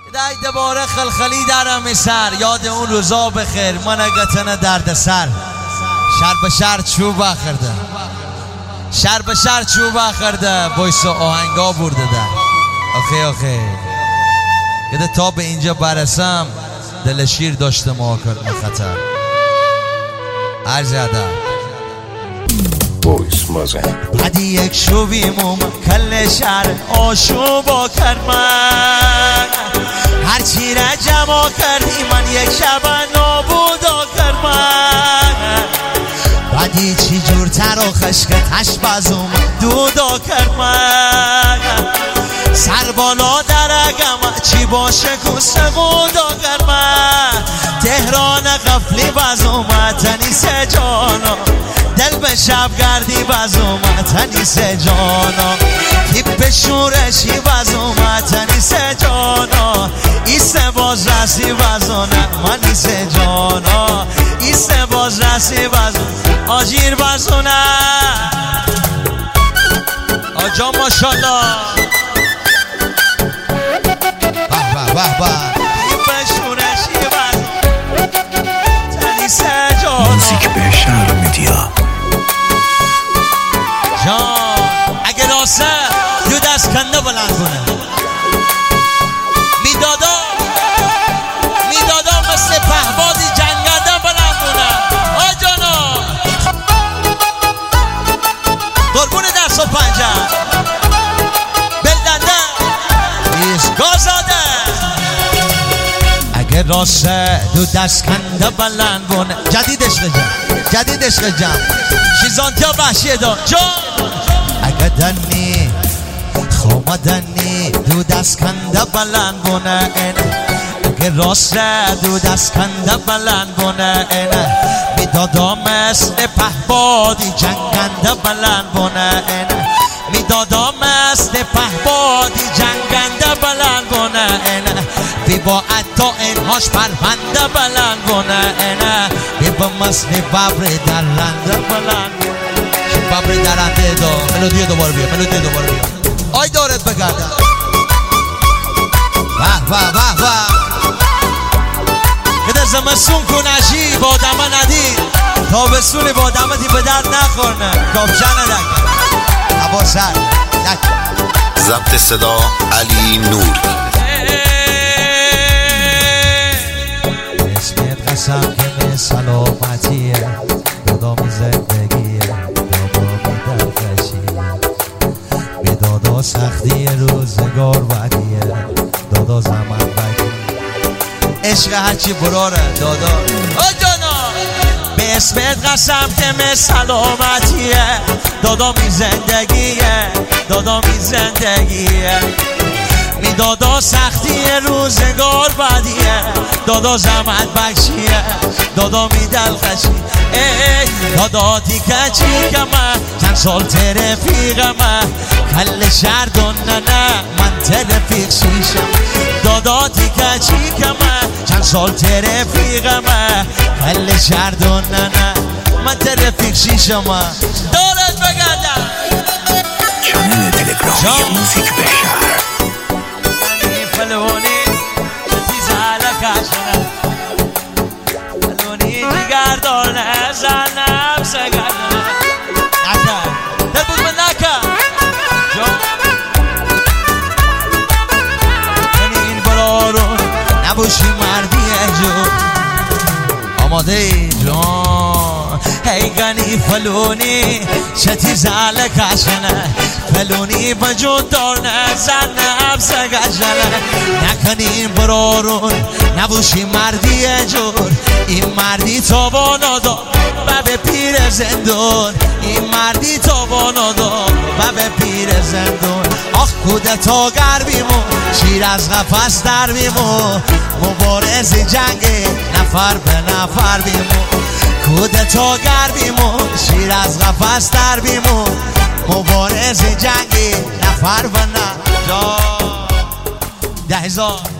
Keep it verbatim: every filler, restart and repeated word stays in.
ده دوباره خلخلی درم سر، یاد اون روزا بخیر من اگتن درد سر. شر به شر چوب آخرده، شر به شر چوب آخرده، بایس و آهنگا برده در. آخه آخه یه تا به اینجا برسم دل شیر داشته ما کرد خطر. عرض ادب بویس مازن بعدی یک شویموم کل شهر آشوبا کرد من، هرچی را جمع کردی من یک شب نابودا کرد من. بعدی چی جورتر و خشکتش بازوم دودا کرد من، سر بالا درگم چی باشه کسه بودا کرد من. تهران غفلی بازوم تنیس جانا، دل به شب گردی بازوم تنیس جانا، تیپ شورشی بازوم تنیس جانا، ایسته باز رسی بازونه منیس جانا، ایسته باز رسی بازونه آجیر بازونه آجا ماشالله. به به به تیپ شورشی بازوم تنیس جانا. موزیک به شهر میدیا جان اگه راسته دو دست کنده بلند کنه میدادا میدادا مثل پهبادی جنگنده بلند کنه. آی جانا قربون دست و پنجه بلدنده ایستگاه زاده. اگه راسته دو دست کنده بلند کنه. جدیدش بجم جدیدش بجم شیزانتیا وحشی دا جان. اگه دنی خوما دنی دو دست کنده بلند بونه اینه، اگه راست دو دست کنده بلند بونه اینه، میدادا مثل پهبادی جنگنده بلند بونه اینه، میدادا مثل پهبادی جنگنده بلند بونه اینه، بی با عدا اینهاش پرونده بلند بونه اینه، بی با مثل ببر درنده بلند بونه. ببر درنده دا ملودی دوباره بیا، ملودی دوباره بیا. آی دارت بگردم واه واه واه واه بده زمستون کنشی با دمه ندید، تابستونی با دمه دی به درد نخورنه کافشه ندکن عبا سر ضبط صدا علی نور. اسمت قسم که می سلامتیه دادامی زندگیه دادامی دلخشیه، بی دادا سختی روزگار بدیه دادا زمان بدیه. عشق هرچی براره دادا آ جانا. به اسمت قسم که می سلامتیه دادامی زندگیه دادامی زندگیه، می دادا سختی روزگار بدیه دادا زحمت بخشیه دادا می دلخشی. ای دادا دیگه چی که من چند سال ترفیق من کل شهر دونه نه من ترفیق شیشم. دادا دیگه چی که من چند سال ترفیق من کل شهر دونه نه من ترفیق شیشم. دارت بگردم چنل تلگرامی موزیک به شهر فلونی تیز علکشنه فلونی جگر دارنه زنم سگرنه نکن دل بود من نکن جان این برارون نباشی مردیه جون آماده ای جان. هی گنی فلونی چه تیز علکشنه فلونی وجود دارنه زنم سگشنه نکنیم برارون نبوشی مردی جور، این مردی تابانا دار و به پیر زندون، این مردی تابانا دار و به پیر زندون. آخ کودتا گربیمون شیر از قفس در بیمون، مبارزی جنگی نفر به نفر بیمون، کودتا گربیمون شیر از قفس در بیمون، مبارز جنگی نفر و نه جا ده هزار